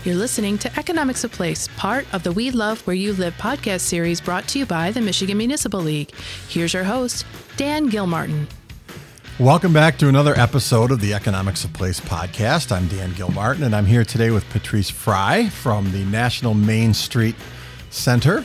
You're listening to Economics of Place, part of the We Love Where You Live podcast series brought to you by the Michigan Municipal League. Here's your host, Dan Gilmartin. Welcome back to another episode of the Economics of Place podcast. I'm Dan Gilmartin, and I'm here today with Patrice Fry from the National Main Street Center.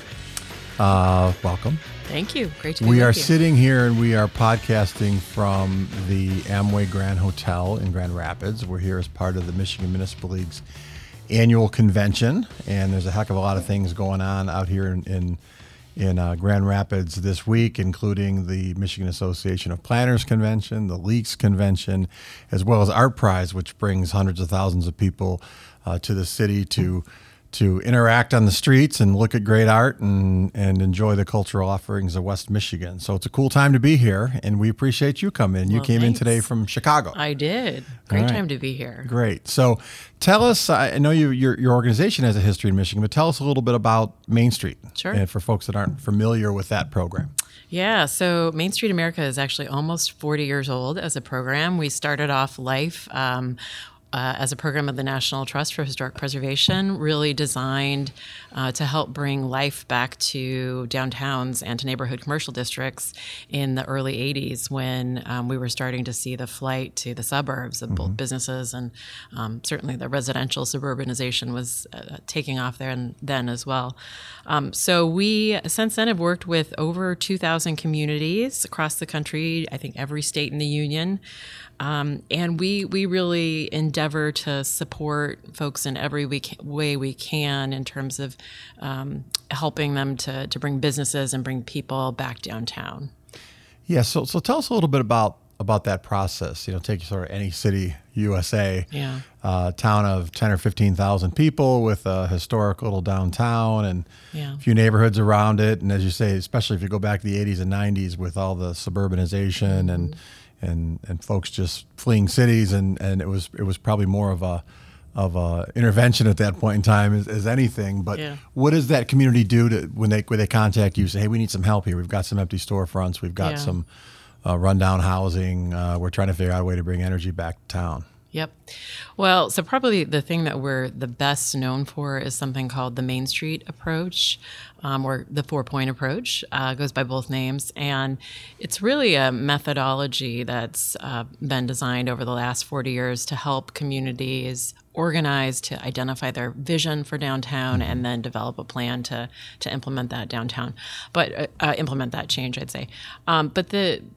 Welcome. Thank you. Great to be We with are you. sitting here and we are podcasting from the Amway Grand Hotel in Grand Rapids. We're here as part of the Michigan Municipal League's annual convention, and there's a heck of a lot of things going on out here in Grand Rapids this week, including the Michigan Association of Planners Convention, the League's Convention, as well as Art Prize, which brings hundreds of thousands of people to the city to interact on the streets and look at great art and enjoy the cultural offerings of West Michigan. So it's a cool time to be here, and we appreciate you coming in. You came in today from Chicago. I did. Great time to be here. Great. So tell us, I know your organization has a history in Michigan, but tell us a little bit about Main Street. Sure. And for folks that aren't familiar with that program. Yeah, so Main Street America is actually almost 40 years old as a program. We started off life as a program of the National Trust for Historic Preservation, really designed to help bring life back to downtowns and to neighborhood commercial districts in the early 80s when we were starting to see the flight to the suburbs of both businesses and certainly the residential suburbanization was taking off there and then as well. So we, since then, have worked with over 2,000 communities across the country, I think every state in the union. And we really endeavor to support folks in every way we can in terms of helping them to bring businesses and bring people back downtown. Yeah, so tell us a little bit about that process. You know, take sort of any city, USA, town of 10 or 15,000 people with a historic little downtown and a few neighborhoods around it. And as you say, especially if you go back to the 80s and 90s with all the suburbanization and folks just fleeing cities, and it was probably more of a intervention at that point in time as anything. But what does that community do when they contact you? Say, hey, we need some help here. We've got some empty storefronts. We've got some rundown housing. We're trying to figure out a way to bring energy back to town. Yep. Well, so probably the thing that we're the best known for is something called the Main Street approach, or the 4-point approach, goes by both names. And it's really a methodology that's been designed over the last 40 years to help communities organize, to identify their vision for downtown, and then develop a plan to implement that downtown, but implement that change, I'd say. But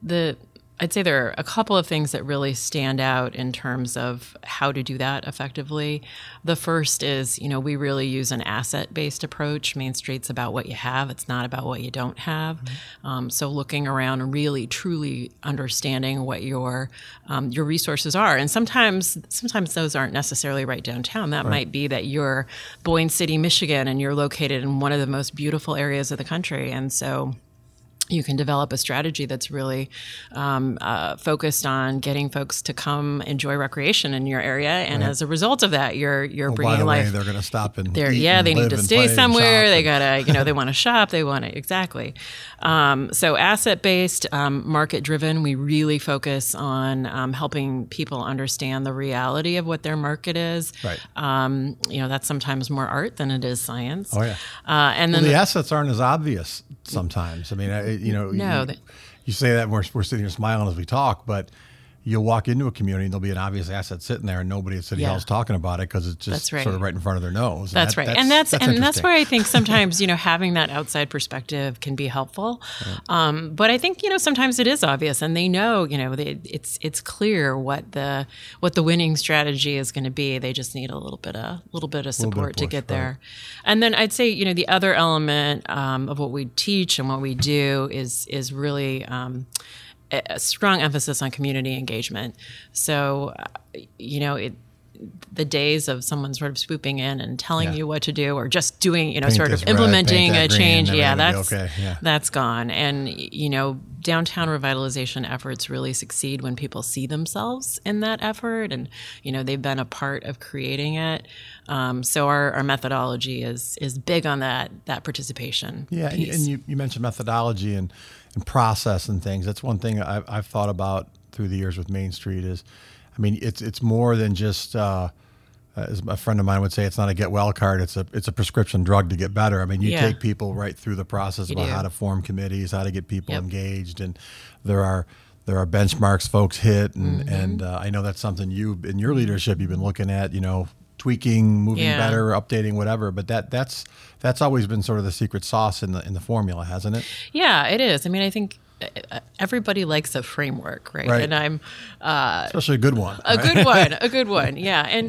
I'd say there are a couple of things that really stand out in terms of how to do that effectively. The first is, we really use an asset-based approach. Main Street's about what you have. It's not about what you don't have. So looking around and really, truly understanding what your resources are. And sometimes those aren't necessarily right downtown. That might be that you're Boyne City, Michigan, and you're located in one of the most beautiful areas of the country. And so you can develop a strategy that's really focused on getting folks to come enjoy recreation in your area, and as a result of that, you're bringing life. They're going to stop and they and need to stay somewhere. They gotta, they want to shop. They want to exactly. So asset-based, market-driven. We really focus on helping people understand the reality of what their market is. Right. That's sometimes more art than it is science. Oh yeah. And then the assets aren't as obvious sometimes. I mean, you say that and we're sitting here smiling as we talk, but you'll walk into a community and there'll be an obvious asset sitting there and nobody at City Hall is talking about it because it's just sort of right in front of their nose. That's right. And that's where I think sometimes, having that outside perspective can be helpful. Right. But I think, sometimes it is obvious and they know, it's clear what the winning strategy is going to be. They just need a little bit of support to get there. And then I'd say, the other element of what we teach and what we do is really a strong emphasis on community engagement. So, the days of someone sort of swooping in and telling you what to do or just doing, sort of implementing a change. That's gone. And, downtown revitalization efforts really succeed when people see themselves in that effort and, they've been a part of creating it. So our methodology is big on that participation piece. And you mentioned methodology and process and things. That's one thing I've thought about through the years with Main Street is, it's more than just as a friend of mine would say, it's not a get well card. It's a prescription drug to get better. I mean, you take people right through the process about how to form committees, how to get people engaged, and there are benchmarks folks hit, and I know that's something you in your leadership you've been looking at, tweaking, moving better, updating, whatever. But that's always been sort of the secret sauce in the formula, hasn't it? Yeah, it is. I mean, I think everybody likes a framework, right? And I'm especially a good one. A good one. Yeah. And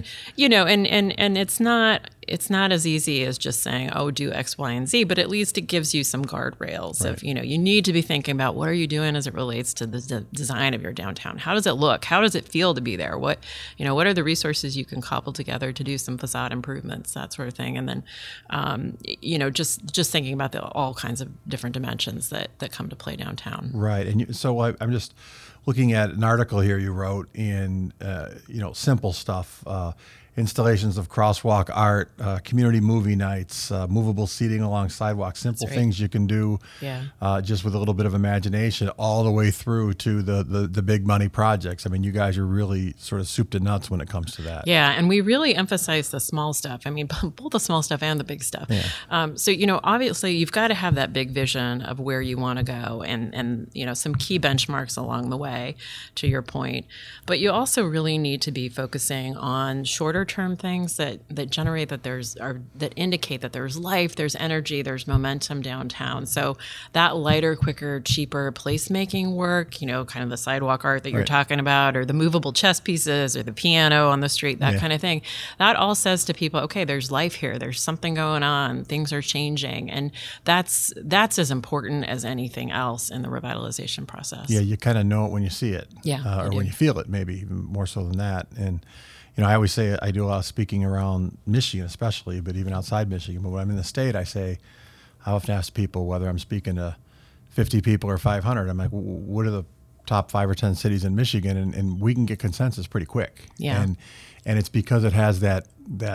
and it's not as easy as just saying, oh, do X, Y, and Z, but at least it gives you some guardrails of, you need to be thinking about what are you doing as it relates to the design of your downtown? How does it look? How does it feel to be there? What are the resources you can cobble together to do some facade improvements, that sort of thing. And then, just thinking about all kinds of different dimensions that come to play downtown. Right. And so I'm just looking at an article here you wrote in, simple stuff, installations of crosswalk art, community movie nights, movable seating along sidewalks, simple things you can do just with a little bit of imagination, all the way through to the big money projects. I mean, you guys are really sort of soup to nuts when it comes to that. Yeah, and we really emphasize the small stuff. I mean, both the small stuff and the big stuff. Yeah. So, obviously you've got to have that big vision of where you want to go and some key benchmarks along the way, to your point. But you also really need to be focusing on shorter term things that generate that indicate that there's life, there's energy, there's momentum downtown. So that lighter, quicker, cheaper placemaking work, kind of the sidewalk art that you're talking about, or the movable chess pieces, or the piano on the street, that kind of thing. That all says to people, okay, there's life here, there's something going on, things are changing, and that's as important as anything else in the revitalization process. Yeah, you kind of know it when you see it, or when you feel it, maybe even more so than that. And I always say I do a lot of speaking around Michigan, especially, but even outside Michigan. But when I'm in the state, I often ask people whether I'm speaking to 50 people or 500. I'm like, what are the top 5 or 10 cities in Michigan? And we can get consensus pretty quick. Yeah. And it's because it has that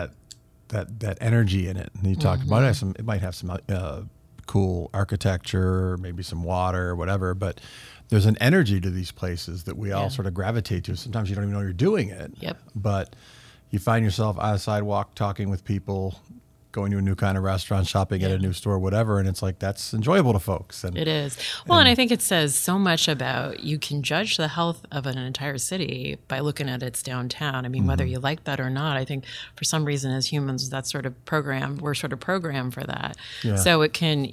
energy in it. And you talked about it. It might have some cool architecture, maybe some water or whatever, but there's an energy to these places that we all sort of gravitate to. Sometimes you don't even know you're doing it. Yep. But you find yourself on a sidewalk talking with people, going to a new kind of restaurant, shopping at a new store, whatever, and it's like that's enjoyable to folks. And it is. Well, and I think it says so much about, you can judge the health of an entire city by looking at its downtown. I mean, whether you like that or not, I think for some reason as humans, we're sort of programmed for that. Yeah. So it can,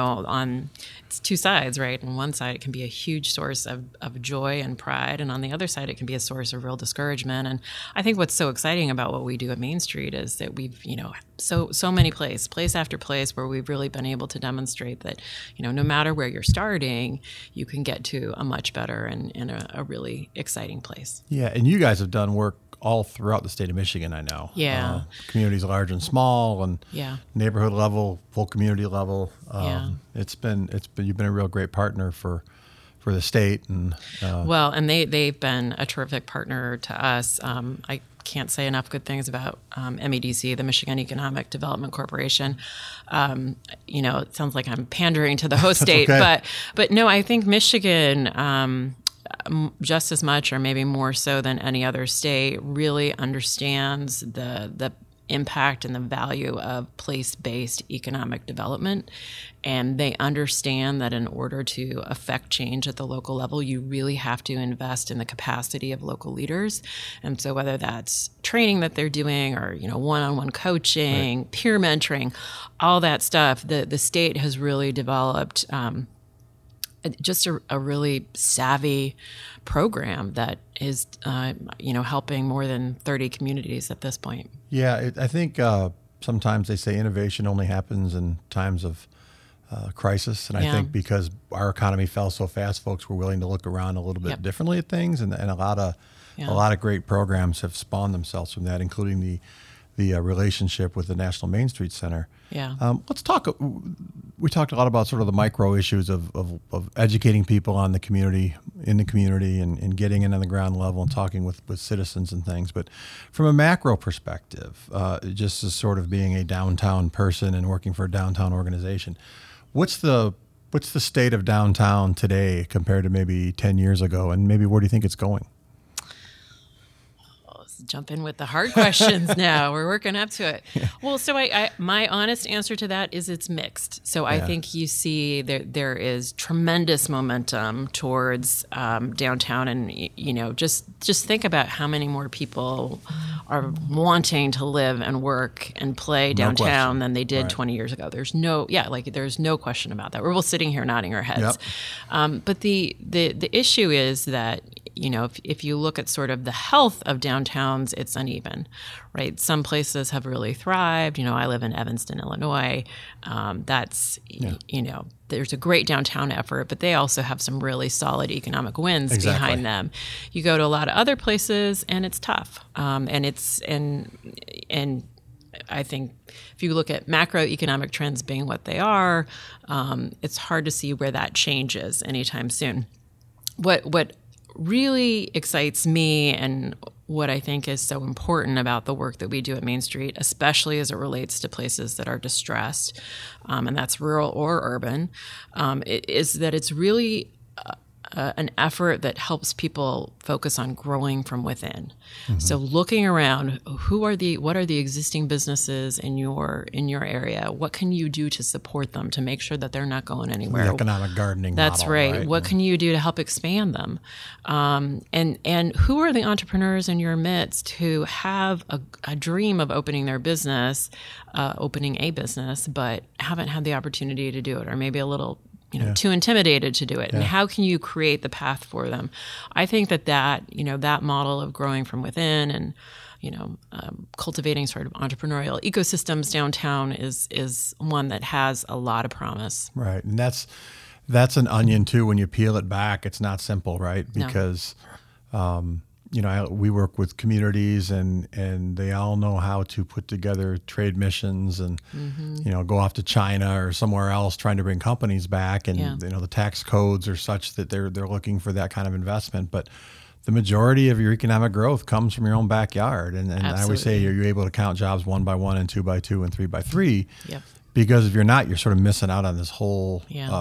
it's two sides, right? On one side, it can be a huge source of joy and pride, and on the other side, it can be a source of real discouragement. And I think what's so exciting about what we do at Main Street is that we've, so many place after place where we've really been able to demonstrate that, no matter where you're starting, you can get to a much better and a really exciting place. Yeah, and you guys have done work all throughout the state of Michigan, I know. Yeah. Communities large and small, and neighborhood level, full community level. You've been a real great partner for the state, and and they've been a terrific partner to us. I can't say enough good things about MEDC, the Michigan Economic Development Corporation. It sounds like I'm pandering to the host state, okay. but no, I think Michigan, just as much or maybe more so than any other state, really understands the impact and the value of place-based economic development. And they understand that in order to affect change at the local level, you really have to invest in the capacity of local leaders. And so whether that's training that they're doing or, one-on-one coaching, peer mentoring, all that stuff, the state has really developed just a really savvy program that is, helping more than 30 communities at this point. Yeah, I think sometimes they say innovation only happens in times of crisis. And I think because our economy fell so fast, folks were willing to look around a little bit differently at things. And a lot of great programs have spawned themselves from that, including the relationship with the National Main Street Center. Yeah. Let's talk. We talked a lot about sort of the micro issues of educating people in the community, and getting in on the ground level and talking with citizens and things. But from a macro perspective, just as sort of being a downtown person and working for a downtown organization, what's the state of downtown today compared to maybe 10 years ago, and maybe where do you think it's going? jump in with the hard questions now. We're working up to it. Yeah. Well, so my honest answer to that is it's mixed. So I think you see there is tremendous momentum towards downtown, and just think about how many more people are wanting to live and work and play downtown than they did 20 years ago. There's no question about that. We're both sitting here nodding our heads. Yep. But the issue is that, if you look at sort of the health of downtowns, it's uneven, right? Some places have really thrived. I live in Evanston, Illinois. There's a great downtown effort, but they also have some really solid economic wins behind them. You go to a lot of other places and it's tough. And I think if you look at macroeconomic trends being what they are, it's hard to see where that changes anytime soon. What really excites me, and what I think is so important about the work that we do at Main Street, especially as it relates to places that are distressed, and that's rural or urban, is that it's really an effort that helps people focus on growing from within. Mm-hmm. So looking around, what are the existing businesses in your area? What can you do to support them to make sure that they're not going anywhere? The economic gardening That's model, right. What can you do to help expand them? And who are the entrepreneurs in your midst who have a dream of opening a business, but haven't had the opportunity to do it, or maybe a little too intimidated to do it. Yeah. And how can you create the path for them? I think that model of growing from within and, cultivating sort of entrepreneurial ecosystems downtown is one that has a lot of promise. Right. And that's an onion too. When you peel it back, it's not simple, right? Because, we work with communities and they all know how to put together trade missions and, go off to China or somewhere else trying to bring companies back. And, the tax codes are such that they're looking for that kind of investment. But the majority of your economic growth comes from your own backyard. And I always say, are you able to count jobs 1 by 1 and 2 by 2 and 3 by 3? Yep. Because if you're not, you're sort of missing out on this whole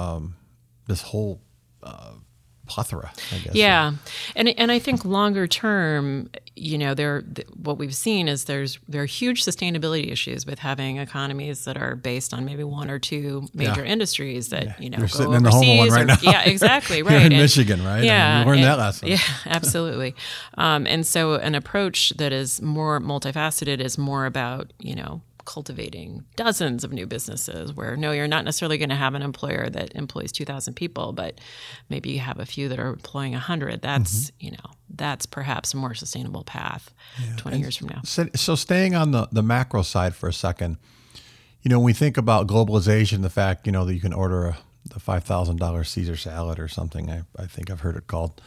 plethora, I guess. Yeah. And I think longer term, what we've seen is there are huge sustainability issues with having economies that are based on maybe one or two major industries that, You're go sitting overseas. in the home one right now. Yeah, exactly. Right. You're in Michigan, right? Yeah. You learned that lesson. Yeah, absolutely. And so an approach that is more multifaceted is more about, cultivating dozens of new businesses where, no, you're not necessarily going to have an employer that employs 2,000 people, but maybe you have a few that are employing 100. That's, that's perhaps a more sustainable path 20 years from now. So staying on the macro side for a second, when we think about globalization, the fact, that you can order the $5,000 Caesar salad or something, I think I've heard it called.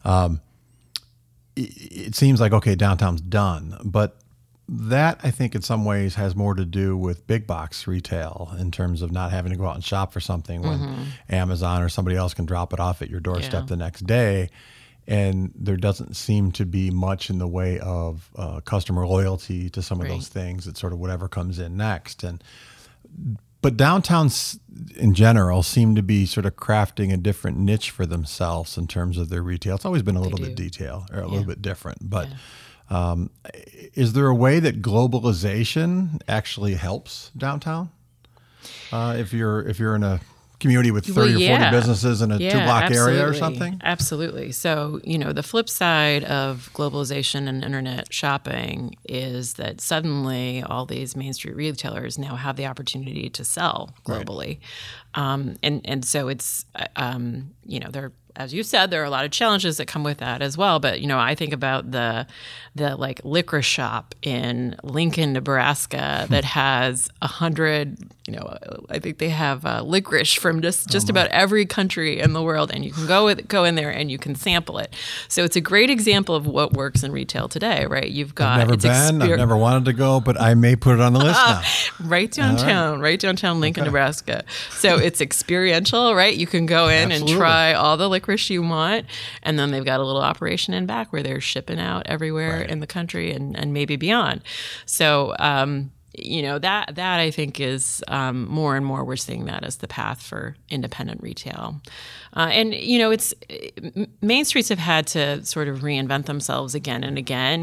It seems like, okay, downtown's done, but that, I think, in some ways has more to do with big box retail in terms of not having to go out and shop for something when Amazon or somebody else can drop it off at your doorstep the next day. And there doesn't seem to be much in the way of customer loyalty to some of those things. It's sort of whatever comes in next. But downtowns in general seem to be sort of crafting a different niche for themselves in terms of their retail. It's always been a little bit detail or a little bit different, but. Is there a way that globalization actually helps downtown? If you're in a community with 30 or 40 businesses in a 2-block area or something? Absolutely. So, the flip side of globalization and internet shopping is that suddenly all these Main Street retailers now have the opportunity to sell globally. Right. And so it's, there, as you said, there are a lot of challenges that come with that as well. But, I think about the like licorice shop in Lincoln, Nebraska that has 100, I think they have licorice from just about every country in the world. And you can go in there and you can sample it. So it's a great example of what works in retail today, right? You've got... I've never wanted to go, but I may put it on the list now. Right downtown Lincoln, Nebraska. So it's experiential, right? You can go in and try all the licorice you want. And then they've got a little operation in back where they're shipping out everywhere in the country and maybe beyond. So, that I think is more and more we're seeing that as the path for independent retail. And it's Main Streets have had to sort of reinvent themselves again and again,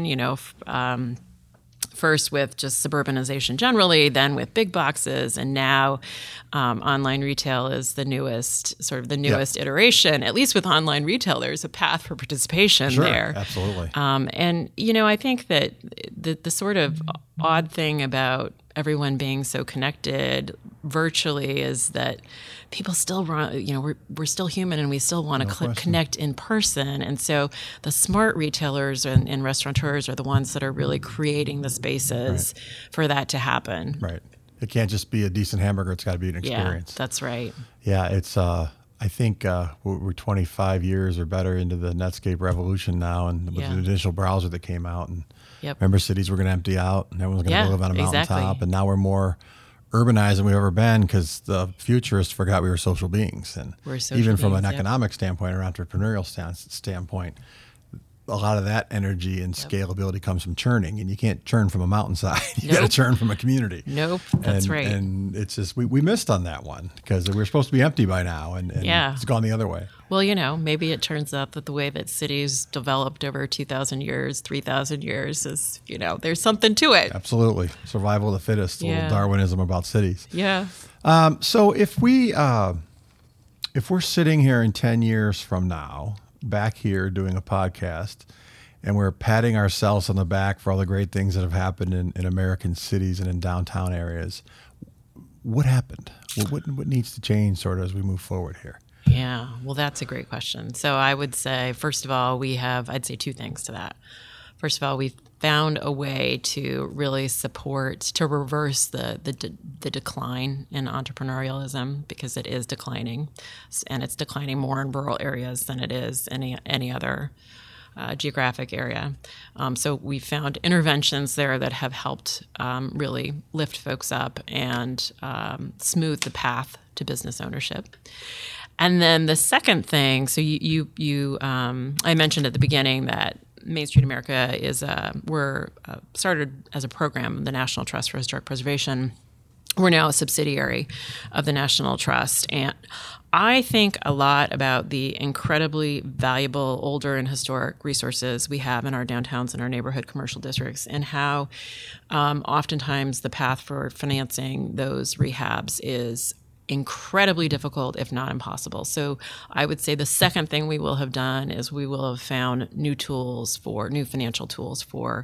first with just suburbanization generally, then with big boxes, and now online retail is the newest iteration. At least with online retail, there's a path for participation there. Absolutely. And I think that the sort of odd thing about everyone being so connected virtually is that people still run, we're still human and we still want to connect in person. And so the smart retailers and restaurateurs are the ones that are really creating the spaces for that to happen. Right. It can't just be a decent hamburger. It's got to be an experience. Yeah, that's right. Yeah, it's, I think we're 25 years or better into the Netscape revolution now, and with the initial browser that came out. And remember, cities were going to empty out and everyone was going to live on a mountaintop. And now we're more urbanized than we've ever been because the futurists forgot we were social beings. And even from an economic standpoint or entrepreneurial standpoint, a lot of that energy and scalability comes from churning, and you can't churn from a mountainside. You got to churn from a community. Nope, that's right. And it's just, we missed on that one because we were supposed to be empty by now, and it's gone the other way. Well, maybe it turns out that the way that cities developed over 2,000 years, 3,000 years is, there's something to it. Absolutely. Survival of the fittest, a little Darwinism about cities. Yeah. So if we're sitting here in 10 years from now, back here doing a podcast, and we're patting ourselves on the back for all the great things that have happened in American cities and in downtown areas, what happened? What needs to change sort of as we move forward here? Yeah, well, that's a great question. So I would say, first of all, I'd say two things to that. First of all, we've found a way to really reverse the decline in entrepreneurialism, because it is declining, and it's declining more in rural areas than it is any other geographic area. So we found interventions there that have helped really lift folks up and smooth the path to business ownership. And then the second thing, so I mentioned at the beginning that Main Street America we're started as a program, the National Trust for Historic Preservation. We're now a subsidiary of the National Trust, and I think a lot about the incredibly valuable older and historic resources we have in our downtowns and our neighborhood commercial districts, and how oftentimes the path for financing those rehabs is incredibly difficult, if not impossible. So I would say the second thing we will have done is we will have found new financial tools for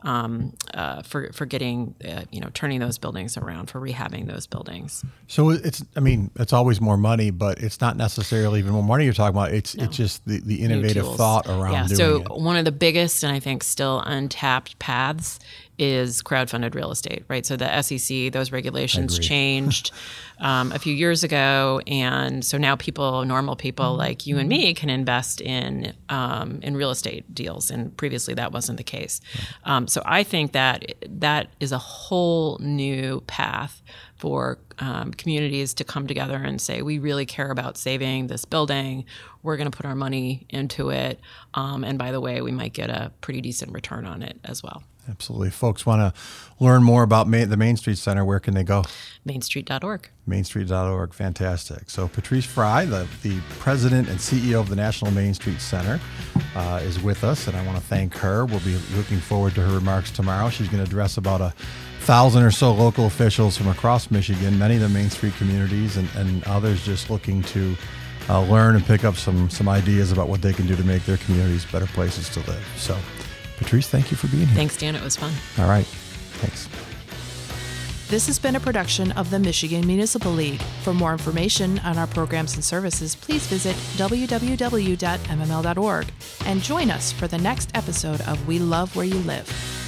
getting, turning those buildings around, for rehabbing those buildings. So it's always more money, but it's not necessarily even more money you're talking about. It's just the innovative thought around doing it. One of the biggest, and I think still untapped paths, is crowdfunded real estate, right? So the SEC, those regulations changed a few years ago, and so now normal people like you and me, can invest in real estate deals, and previously that wasn't the case. So I think that is a whole new path for communities to come together and say, we really care about saving this building. We're going to put our money into it, and by the way, we might get a pretty decent return on it as well. Absolutely. Folks want to learn more about the Main Street Center. Where can they go? Mainstreet.org. Mainstreet.org. Fantastic. So Patrice Fry, the president and CEO of the National Main Street Center, is with us, and I want to thank her. We'll be looking forward to her remarks tomorrow. She's going to address about 1,000 or so local officials from across Michigan, many of the Main Street communities, and others just looking to learn and pick up some ideas about what they can do to make their communities better places to live. So, Patrice, thank you for being here. Thanks, Dan. It was fun. All right. Thanks. This has been a production of the Michigan Municipal League. For more information on our programs and services, please visit www.mml.org and join us for the next episode of We Love Where You Live.